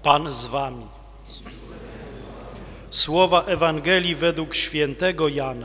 Pan z wami. Słowa Ewangelii według świętego Jana.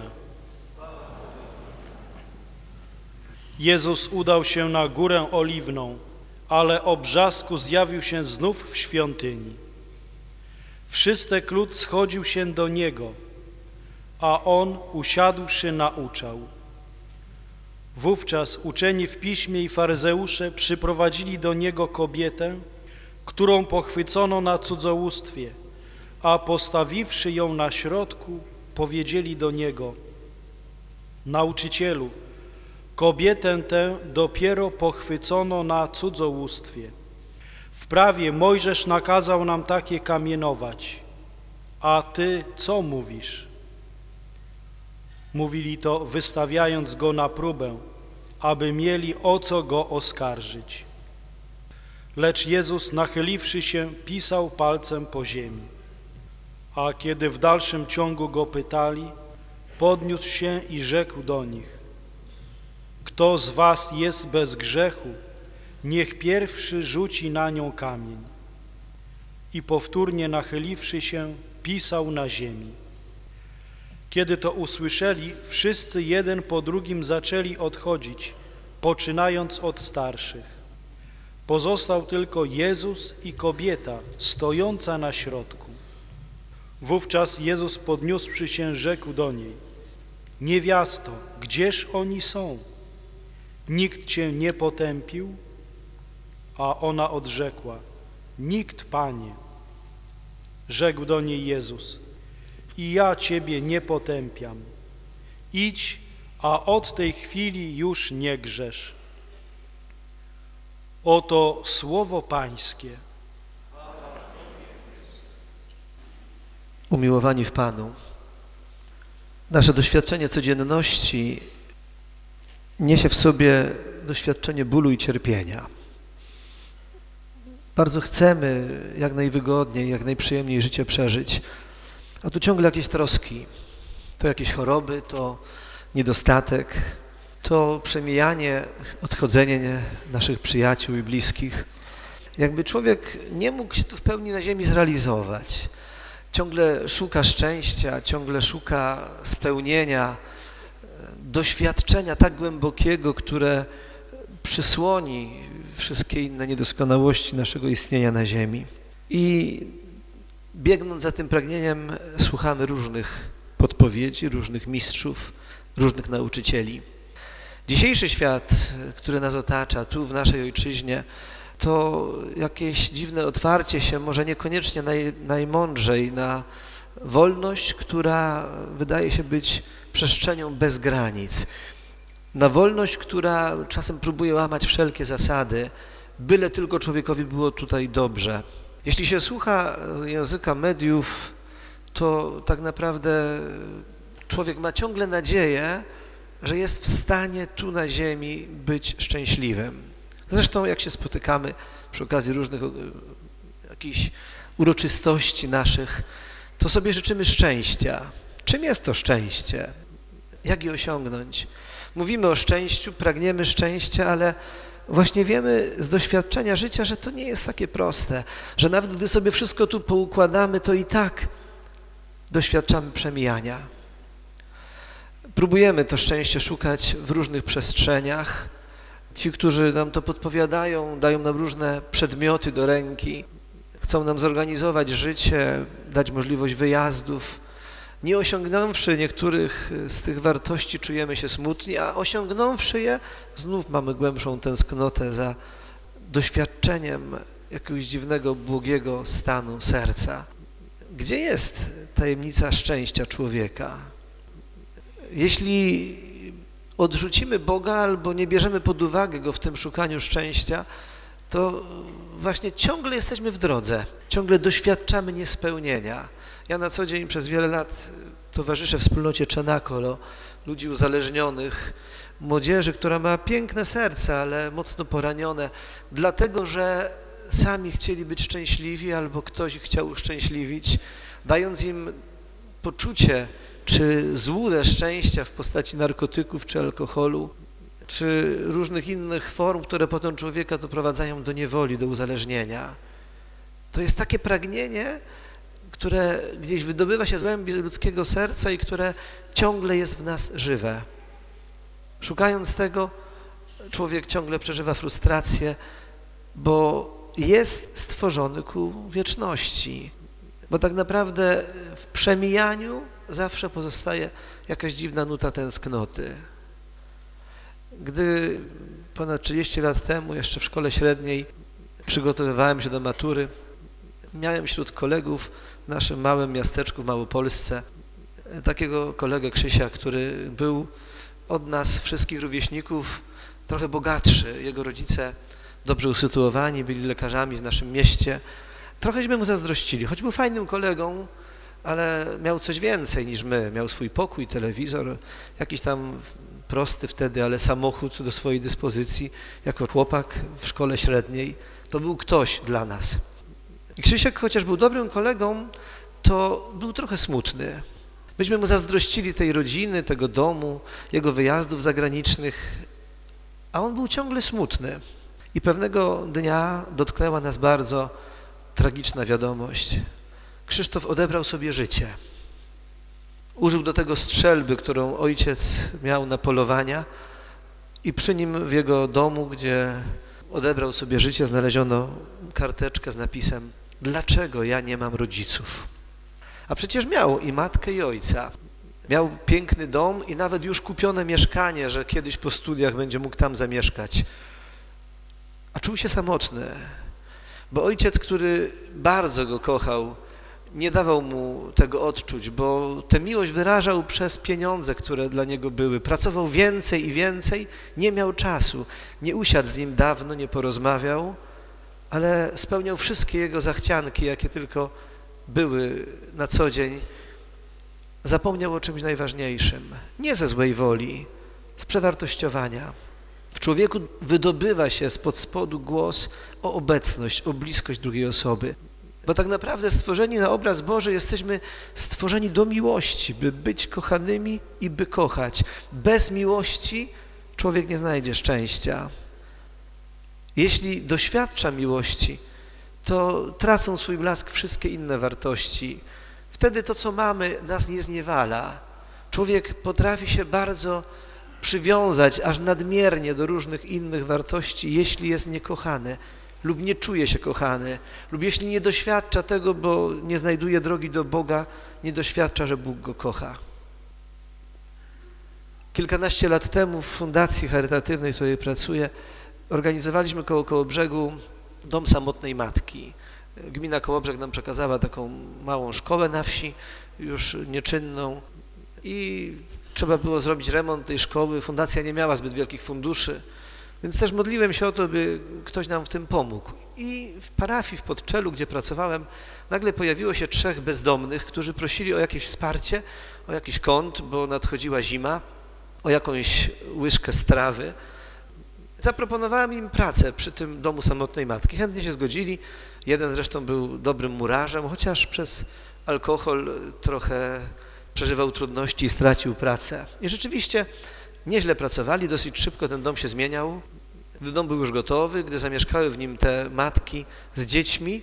Jezus udał się na Górę Oliwną, ale o brzasku zjawił się znów w świątyni. Wszystek lud schodził się do Niego, a On, usiadłszy, nauczał. Wówczas uczeni w piśmie i faryzeusze przyprowadzili do Niego kobietę, którą pochwycono na cudzołóstwie, a postawiwszy ją na środku, powiedzieli do Niego: Nauczycielu, kobietę tę dopiero pochwycono na cudzołóstwie. W prawie Mojżesz nakazał nam takie kamienować, a Ty co mówisz? Mówili to, wystawiając Go na próbę, aby mieli o co Go oskarżyć. Lecz Jezus, nachyliwszy się, pisał palcem po ziemi. A kiedy w dalszym ciągu Go pytali, podniósł się i rzekł do nich: Kto z was jest bez grzechu, niech pierwszy rzuci na nią kamień. I powtórnie nachyliwszy się, pisał na ziemi. Kiedy to usłyszeli, wszyscy jeden po drugim zaczęli odchodzić, poczynając od starszych. Pozostał tylko Jezus i kobieta stojąca na środku. Wówczas Jezus, podniósłszy się, rzekł do niej: Niewiasto, gdzież oni są? Nikt cię nie potępił? A ona odrzekła: Nikt, Panie. Rzekł do niej Jezus: I ja ciebie nie potępiam. Idź, a od tej chwili już nie grzesz. Oto słowo Pańskie. Umiłowani w Panu, nasze doświadczenie codzienności niesie w sobie doświadczenie bólu i cierpienia. Bardzo chcemy jak najwygodniej, jak najprzyjemniej życie przeżyć, a tu ciągle jakieś troski, to jakieś choroby, to niedostatek, to przemijanie, odchodzenie naszych przyjaciół i bliskich. Jakby człowiek nie mógł się tu w pełni na ziemi zrealizować. Ciągle szuka szczęścia, ciągle szuka spełnienia, doświadczenia tak głębokiego, które przysłoni wszystkie inne niedoskonałości naszego istnienia na ziemi. I biegnąc za tym pragnieniem, słuchamy różnych podpowiedzi, różnych mistrzów, różnych nauczycieli. Dzisiejszy świat, który nas otacza tu w naszej ojczyźnie, to jakieś dziwne otwarcie się, może niekoniecznie najmądrzej na wolność, która wydaje się być przestrzenią bez granic. Na wolność, która czasem próbuje łamać wszelkie zasady, byle tylko człowiekowi było tutaj dobrze. Jeśli się słucha języka mediów, to tak naprawdę człowiek ma ciągle nadzieję, że jest w stanie tu na ziemi być szczęśliwym. Zresztą jak się spotykamy przy okazji różnych jakichś uroczystości naszych, to sobie życzymy szczęścia. Czym jest to szczęście? Jak je osiągnąć? Mówimy o szczęściu, pragniemy szczęścia, ale właśnie wiemy z doświadczenia życia, że to nie jest takie proste, że nawet gdy sobie wszystko tu poukładamy, to i tak doświadczamy przemijania. Próbujemy to szczęście szukać w różnych przestrzeniach. Ci, którzy nam to podpowiadają, dają nam różne przedmioty do ręki, chcą nam zorganizować życie, dać możliwość wyjazdów. Nie osiągnąwszy niektórych z tych wartości, czujemy się smutni, a osiągnąwszy je, znów mamy głębszą tęsknotę za doświadczeniem jakiegoś dziwnego, błogiego stanu serca. Gdzie jest tajemnica szczęścia człowieka? Jeśli odrzucimy Boga albo nie bierzemy pod uwagę Go w tym szukaniu szczęścia, to właśnie ciągle jesteśmy w drodze, ciągle doświadczamy niespełnienia. Ja na co dzień przez wiele lat towarzyszę wspólnocie Czenakolo, ludzi uzależnionych, młodzieży, która ma piękne serce, ale mocno poranione, dlatego że sami chcieli być szczęśliwi albo ktoś ich chciał uszczęśliwić, dając im poczucie czy złudę szczęścia w postaci narkotyków czy alkoholu, czy różnych innych form, które potem człowieka doprowadzają do niewoli, do uzależnienia. To jest takie pragnienie, które gdzieś wydobywa się z głębi ludzkiego serca i które ciągle jest w nas żywe. Szukając tego, człowiek ciągle przeżywa frustrację, bo jest stworzony ku wieczności. Bo tak naprawdę w przemijaniu zawsze pozostaje jakaś dziwna nuta tęsknoty. Gdy ponad 30 lat temu, jeszcze w szkole średniej, przygotowywałem się do matury, miałem wśród kolegów w naszym małym miasteczku w Małopolsce takiego kolegę Krzysia, który był od nas wszystkich rówieśników trochę bogatszy. Jego rodzice dobrze usytuowani, byli lekarzami w naszym mieście. Trochęśmy mu zazdrościli, choć był fajnym kolegą, ale miał coś więcej niż my. Miał swój pokój, telewizor, jakiś tam prosty wtedy, ale samochód do swojej dyspozycji. Jako chłopak w szkole średniej to był ktoś dla nas. I Krzysiek, chociaż był dobrym kolegą, to był trochę smutny. Myśmy mu zazdrościli tej rodziny, tego domu, jego wyjazdów zagranicznych, a on był ciągle smutny. I pewnego dnia dotknęła nas bardzo tragiczna wiadomość. Krzysztof odebrał sobie życie. Użył do tego strzelby, którą ojciec miał na polowania i przy nim w jego domu, gdzie odebrał sobie życie, znaleziono karteczkę z napisem: dlaczego ja nie mam rodziców? A przecież miał i matkę, i ojca. Miał piękny dom i nawet już kupione mieszkanie, że kiedyś po studiach będzie mógł tam zamieszkać. A czuł się samotny, bo ojciec, który bardzo go kochał, nie dawał mu tego odczuć, bo tę miłość wyrażał przez pieniądze, które dla niego były. Pracował więcej i więcej, nie miał czasu. Nie usiadł z nim dawno, nie porozmawiał, ale spełniał wszystkie jego zachcianki, jakie tylko były na co dzień. Zapomniał o czymś najważniejszym. Nie ze złej woli, z przewartościowania. W człowieku wydobywa się spod spodu głos o obecność, o bliskość drugiej osoby. Bo tak naprawdę stworzeni na obraz Boży jesteśmy stworzeni do miłości, by być kochanymi i by kochać. Bez miłości człowiek nie znajdzie szczęścia. Jeśli doświadcza miłości, to tracą swój blask wszystkie inne wartości. Wtedy to, co mamy, nas nie zniewala. Człowiek potrafi się bardzo przywiązać aż nadmiernie do różnych innych wartości, jeśli jest niekochany lub nie czuje się kochany, lub jeśli nie doświadcza tego, bo nie znajduje drogi do Boga, nie doświadcza, że Bóg go kocha. Kilkanaście lat temu w fundacji charytatywnej, w której pracuję, organizowaliśmy koło Kołobrzegu Dom Samotnej Matki. Gmina Kołobrzeg nam przekazała taką małą szkołę na wsi, już nieczynną, i trzeba było zrobić remont tej szkoły. Fundacja nie miała zbyt wielkich funduszy, więc też modliłem się o to, by ktoś nam w tym pomógł. I w parafii w Podczelu, gdzie pracowałem, nagle pojawiło się 3 bezdomnych, którzy prosili o jakieś wsparcie, o jakiś kąt, bo nadchodziła zima, o jakąś łyżkę strawy. Zaproponowałem im pracę przy tym Domu Samotnej Matki. Chętnie się zgodzili. Jeden zresztą był dobrym murarzem, chociaż przez alkohol trochę przeżywał trudności i stracił pracę. I rzeczywiście nieźle pracowali, dosyć szybko ten dom się zmieniał. Gdy dom był już gotowy, gdy zamieszkały w nim te matki z dziećmi,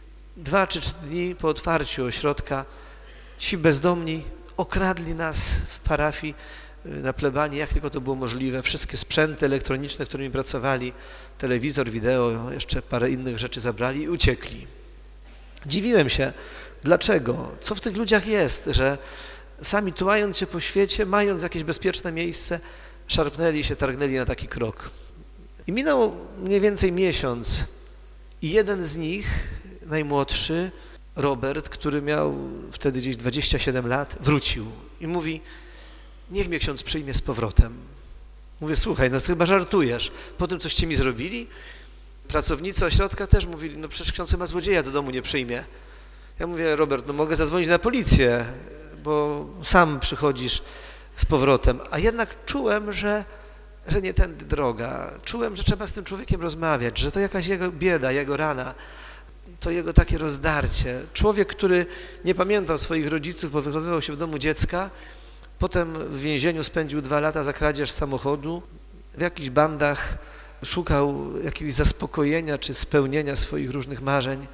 2 czy 3 dni po otwarciu ośrodka ci bezdomni okradli nas w parafii na plebanii, jak tylko to było możliwe. Wszystkie sprzęty elektroniczne, którymi pracowali, telewizor, wideo, jeszcze parę innych rzeczy zabrali i uciekli. Dziwiłem się, dlaczego, co w tych ludziach jest, że sami tułając się po świecie, mając jakieś bezpieczne miejsce, szarpnęli się, targnęli na taki krok. I minął mniej więcej miesiąc i jeden z nich, najmłodszy, Robert, który miał wtedy gdzieś 27 lat, wrócił i mówi: niech mnie ksiądz przyjmie z powrotem. Mówię: słuchaj, no chyba żartujesz, po tym coście mi zrobili? Pracownicy ośrodka też mówili: no przecież ksiądz chyba złodzieja do domu nie przyjmie. Ja mówię: Robert, no mogę zadzwonić na policję, bo sam przychodzisz z powrotem. A jednak czułem, że nie tędy droga. Czułem, że trzeba z tym człowiekiem rozmawiać, że to jakaś jego bieda, jego rana, to jego takie rozdarcie. Człowiek, który nie pamiętał swoich rodziców, bo wychowywał się w domu dziecka, potem w więzieniu spędził 2 lata za kradzież samochodu, w jakichś bandach szukał jakiegoś zaspokojenia czy spełnienia swoich różnych marzeń.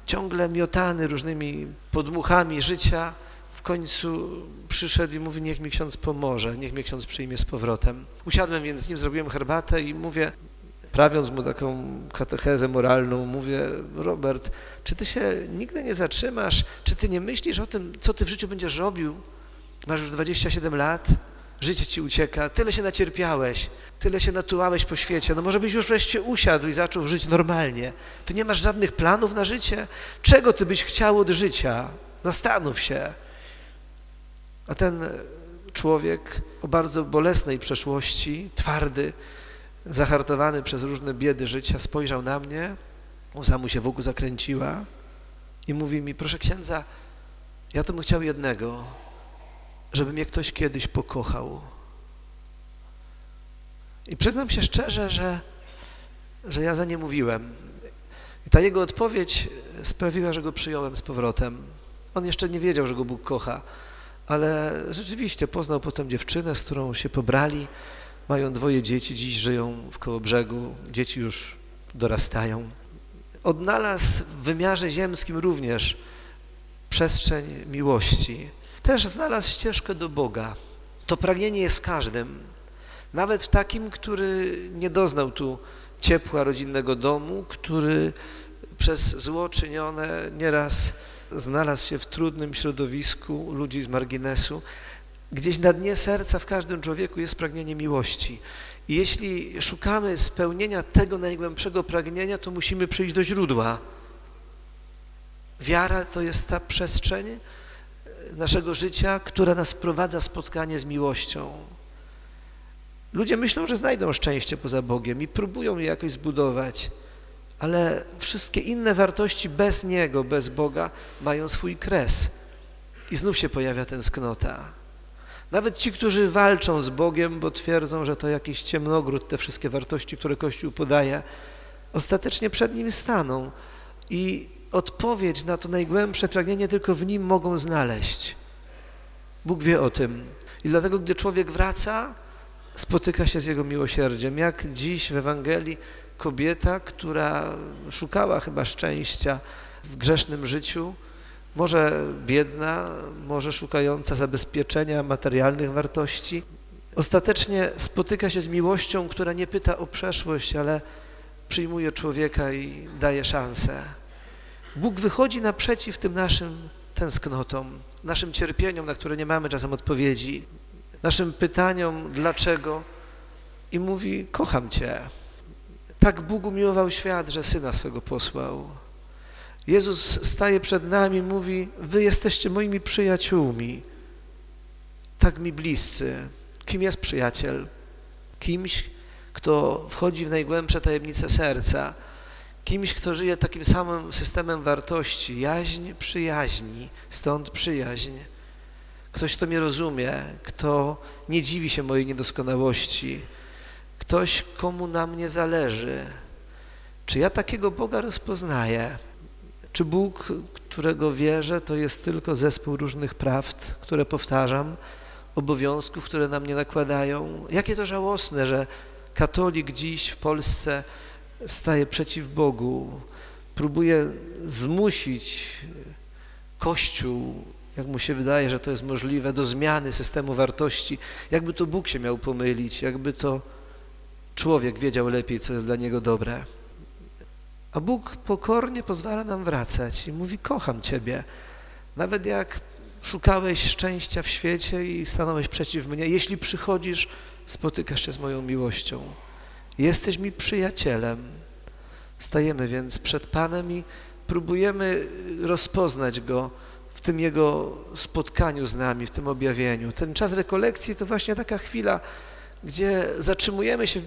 ciągle miotany różnymi podmuchami życia, w końcu przyszedł i mówi, niech mi ksiądz pomoże, niech mnie ksiądz przyjmie z powrotem. Usiadłem więc z nim, zrobiłem herbatę i mówię, prawiąc mu taką katechezę moralną, mówię, Robert, czy ty się nigdy nie zatrzymasz, czy ty nie myślisz o tym, co ty w życiu będziesz robił? Masz już 27 lat, życie ci ucieka, tyle się nacierpiałeś, tyle się natułałeś po świecie, no może byś już wreszcie usiadł i zaczął żyć normalnie. Ty nie masz żadnych planów na życie? Czego ty byś chciał od życia? Zastanów się. A ten człowiek o bardzo bolesnej przeszłości, twardy, zahartowany przez różne biedy życia, spojrzał na mnie, łza mu się wokół zakręciła i mówi mi, proszę księdza, ja to bym chciał jednego, żeby mnie ktoś kiedyś pokochał. I przyznam się szczerze, że ja za nie mówiłem. I ta jego odpowiedź sprawiła, że go przyjąłem z powrotem. On jeszcze nie wiedział, że go Bóg kocha, ale rzeczywiście poznał potem dziewczynę, z którą się pobrali. Mają 2 dzieci, dziś żyją w Kołobrzegu, dzieci już dorastają. Odnalazł w wymiarze ziemskim również przestrzeń miłości. Też znalazł ścieżkę do Boga. To pragnienie jest w każdym, nawet w takim, który nie doznał tu ciepła rodzinnego domu, który przez zło czynione nieraz znalazł się w trudnym środowisku ludzi z marginesu. Gdzieś na dnie serca w każdym człowieku jest pragnienie miłości. I jeśli szukamy spełnienia tego najgłębszego pragnienia, to musimy przyjść do źródła. Wiara to jest ta przestrzeń naszego życia, która nas wprowadza w spotkanie z miłością. Ludzie myślą, że znajdą szczęście poza Bogiem i próbują je jakoś zbudować, ale wszystkie inne wartości bez Niego, bez Boga mają swój kres i znów się pojawia tęsknota. Nawet ci, którzy walczą z Bogiem, bo twierdzą, że to jakiś ciemnogród, te wszystkie wartości, które Kościół podaje, ostatecznie przed Nim staną i odpowiedź na to najgłębsze pragnienie tylko w Nim mogą znaleźć. Bóg wie o tym. I dlatego, gdy człowiek wraca, spotyka się z Jego miłosierdziem. Jak dziś w Ewangelii kobieta, która szukała chyba szczęścia w grzesznym życiu, może biedna, może szukająca zabezpieczenia materialnych wartości, ostatecznie spotyka się z miłością, która nie pyta o przeszłość, ale przyjmuje człowieka i daje szansę. Bóg wychodzi naprzeciw tym naszym tęsknotom, naszym cierpieniom, na które nie mamy czasem odpowiedzi, naszym pytaniom dlaczego i mówi, kocham Cię. Tak Bóg umiłował świat, że Syna swego posłał. Jezus staje przed nami i mówi, wy jesteście moimi przyjaciółmi, tak mi bliscy. Kim jest przyjaciel? Kimś, kto wchodzi w najgłębsze tajemnice serca, kimś, kto żyje takim samym systemem wartości, jaźń, przyjaźni, stąd przyjaźń. Ktoś, kto mnie rozumie, kto nie dziwi się mojej niedoskonałości, ktoś, komu na mnie zależy. Czy ja takiego Boga rozpoznaję? Czy Bóg, którego wierzę, to jest tylko zespół różnych prawd, które powtarzam, obowiązków, które na mnie nakładają? Jakie to żałosne, że katolik dziś w Polsce staje przeciw Bogu, próbuje zmusić Kościół, jak mu się wydaje, że to jest możliwe, do zmiany systemu wartości. Jakby to Bóg się miał pomylić, jakby to człowiek wiedział lepiej, co jest dla niego dobre. A Bóg pokornie pozwala nam wracać i mówi, kocham Ciebie. Nawet jak szukałeś szczęścia w świecie i stanąłeś przeciw mnie, jeśli przychodzisz, spotykasz się z moją miłością. Jesteś mi przyjacielem. Stajemy więc przed Panem i próbujemy rozpoznać Go w tym Jego spotkaniu z nami, w tym objawieniu. Ten czas rekolekcji to właśnie taka chwila, gdzie zatrzymujemy się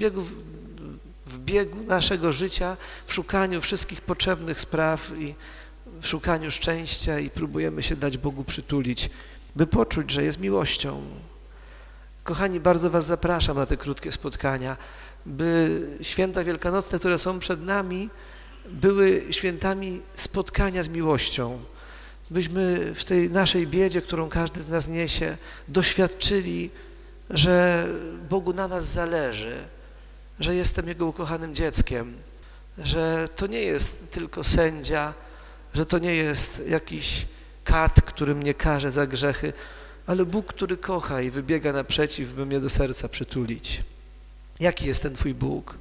w biegu naszego życia, w szukaniu wszystkich potrzebnych spraw i w szukaniu szczęścia i próbujemy się dać Bogu przytulić, by poczuć, że jest miłością. Kochani, bardzo Was zapraszam na te krótkie spotkania, by święta wielkanocne, które są przed nami, były świętami spotkania z miłością. Byśmy w tej naszej biedzie, którą każdy z nas niesie, doświadczyli, że Bogu na nas zależy, że jestem Jego ukochanym dzieckiem, że to nie jest tylko sędzia, że to nie jest jakiś kat, który mnie karze za grzechy, ale Bóg, który kocha i wybiega naprzeciw, by mnie do serca przytulić. Jaki jest ten Twój Bóg?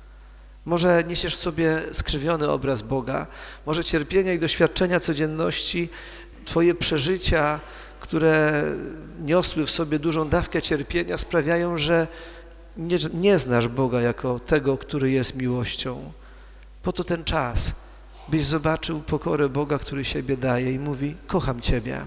Może niesiesz w sobie skrzywiony obraz Boga, może cierpienia i doświadczenia codzienności, Twoje przeżycia, które niosły w sobie dużą dawkę cierpienia, sprawiają, że nie znasz Boga jako tego, który jest miłością. Po to ten czas, byś zobaczył pokorę Boga, który siebie daje i mówi: kocham Ciebie.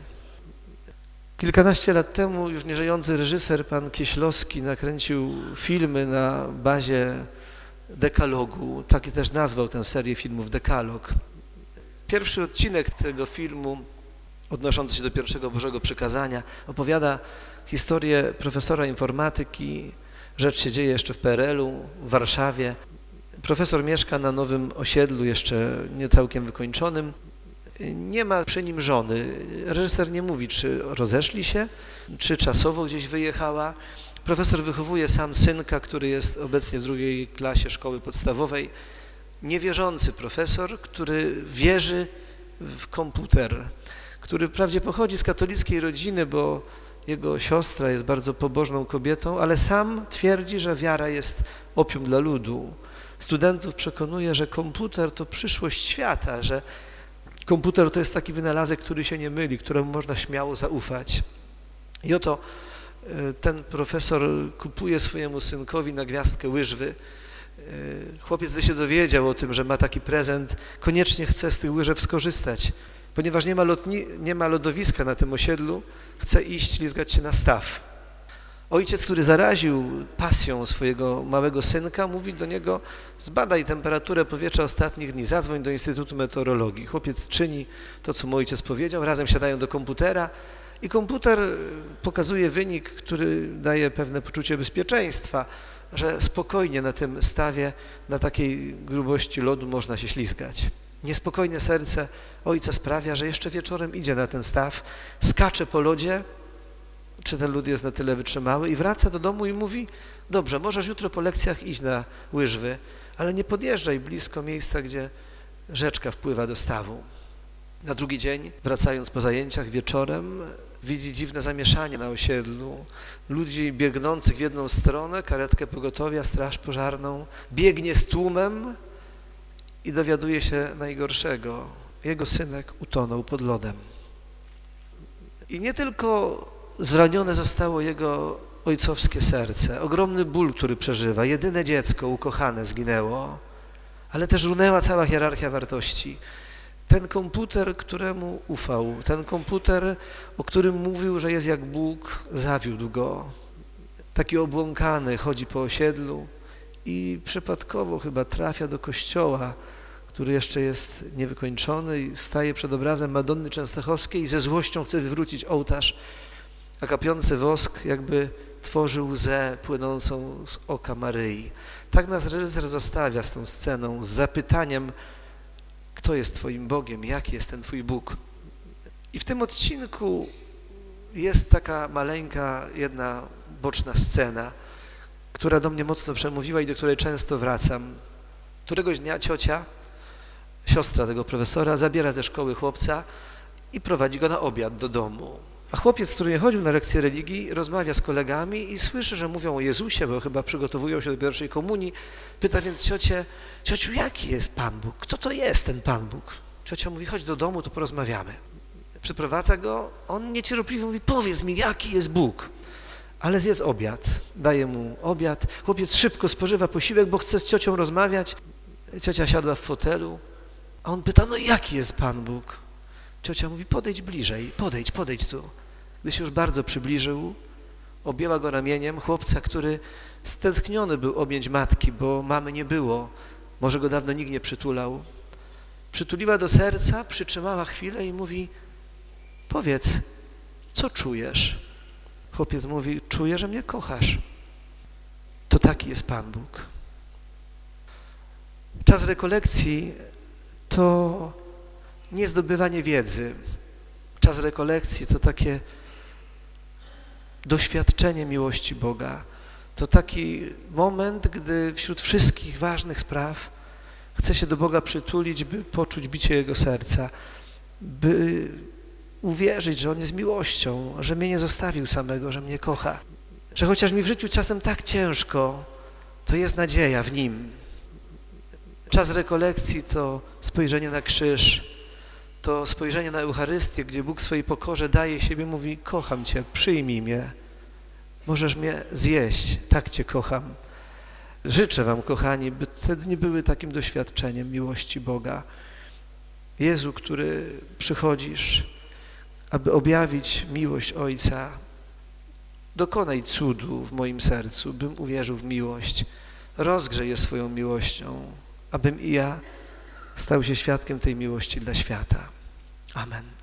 Kilkanaście lat temu już nieżyjący reżyser, pan Kieślowski, nakręcił filmy na bazie Dekalogu. Taki też nazwał tę serię filmów Dekalog. Pierwszy odcinek tego filmu, odnoszący się do pierwszego Bożego Przykazania, opowiada historię profesora informatyki. Rzecz się dzieje jeszcze w PRL-u, w Warszawie. Profesor mieszka na nowym osiedlu, jeszcze nie całkiem wykończonym. Nie ma przy nim żony. Reżyser nie mówi, czy rozeszli się, czy czasowo gdzieś wyjechała. Profesor wychowuje sam synka, który jest obecnie w 2. klasie szkoły podstawowej. Niewierzący profesor, który wierzy w komputer, który wprawdzie pochodzi z katolickiej rodziny, bo jego siostra jest bardzo pobożną kobietą, ale sam twierdzi, że wiara jest opium dla ludu. Studentów przekonuje, że komputer to przyszłość świata, że komputer to jest taki wynalazek, który się nie myli, któremu można śmiało zaufać. I oto ten profesor kupuje swojemu synkowi na gwiazdkę łyżwy. Chłopiec, gdy się dowiedział o tym, że ma taki prezent, koniecznie chce z tych łyżew skorzystać. Ponieważ nie ma lodowiska na tym osiedlu, chce iść ślizgać się na staw. Ojciec, który zaraził pasją swojego małego synka, mówi do niego: zbadaj temperaturę powietrza ostatnich dni, zadzwoń do Instytutu Meteorologii. Chłopiec czyni to, co mu ojciec powiedział, razem siadają do komputera i komputer pokazuje wynik, który daje pewne poczucie bezpieczeństwa, że spokojnie na tym stawie, na takiej grubości lodu można się ślizgać. Niespokojne serce ojca sprawia, że jeszcze wieczorem idzie na ten staw, skacze po lodzie, czy ten lód jest na tyle wytrzymały, i wraca do domu i mówi: dobrze, możesz jutro po lekcjach iść na łyżwy, ale nie podjeżdżaj blisko miejsca, gdzie rzeczka wpływa do stawu. Na drugi dzień, wracając po zajęciach wieczorem, widzi dziwne zamieszanie na osiedlu, ludzi biegnących w jedną stronę, karetkę pogotowia, straż pożarną, biegnie z tłumem i dowiaduje się najgorszego. Jego synek utonął pod lodem. I nie tylko zranione zostało jego ojcowskie serce, ogromny ból, który przeżywa, jedyne dziecko ukochane zginęło, ale też runęła cała hierarchia wartości. Ten komputer, któremu ufał, ten komputer, o którym mówił, że jest jak Bóg, zawiódł go. Taki obłąkany chodzi po osiedlu i przypadkowo chyba trafia do kościoła, który jeszcze jest niewykończony, i staje przed obrazem Madonny Częstochowskiej i ze złością chce wywrócić ołtarz, a kapiący wosk jakby tworzy łzę płynącą z oka Maryi. Tak nas reżyser zostawia z tą sceną, z zapytaniem: kto jest Twoim Bogiem, jaki jest ten Twój Bóg? I w tym odcinku jest taka maleńka, jedna boczna scena, która do mnie mocno przemówiła i do której często wracam. Któregoś dnia ciocia, siostra tego profesora, zabiera ze szkoły chłopca i prowadzi go na obiad do domu. A chłopiec, który nie chodził na lekcję religii, rozmawia z kolegami i słyszy, że mówią o Jezusie, bo chyba przygotowują się do pierwszej komunii. Pyta więc ciocię: ciociu, jaki jest Pan Bóg? Kto to jest ten Pan Bóg? Ciocia mówi: chodź do domu, to porozmawiamy. Przyprowadza go, on niecierpliwie mówi: powiedz mi, jaki jest Bóg? Ale zjedz obiad. Daje mu obiad. Chłopiec szybko spożywa posiłek, bo chce z ciocią rozmawiać. Ciocia siadła w fotelu, a on pyta: no jaki jest Pan Bóg? Ciocia mówi: podejdź bliżej, podejdź tu. Gdy się już bardzo przybliżył, objęła go ramieniem, chłopca, który stęskniony był objąć matki, bo mamy nie było, może go dawno nikt nie przytulał. Przytuliła do serca, przytrzymała chwilę i mówi: powiedz, co czujesz? Chłopiec mówi: czuję, że mnie kochasz. To taki jest Pan Bóg. Czas rekolekcji to nie zdobywanie wiedzy. Czas rekolekcji to takie doświadczenie miłości Boga. To taki moment, gdy wśród wszystkich ważnych spraw Chcę się do Boga przytulić, by poczuć bicie Jego serca, by uwierzyć, że On jest miłością, że mnie nie zostawił samego, że mnie kocha, że chociaż mi w życiu czasem tak ciężko, to jest nadzieja w Nim. Czas rekolekcji to spojrzenie na krzyż, to spojrzenie na Eucharystię, gdzie Bóg w swojej pokorze daje siebie, mówi: kocham Cię, przyjmij mnie, możesz mnie zjeść, tak Cię kocham. Życzę Wam, kochani, by te dni były takim doświadczeniem miłości Boga. Jezu, który przychodzisz, aby objawić miłość Ojca, dokonaj cudu w moim sercu, bym uwierzył w miłość. Rozgrzej je swoją miłością, abym i ja stał się świadkiem tej miłości dla świata. Amen.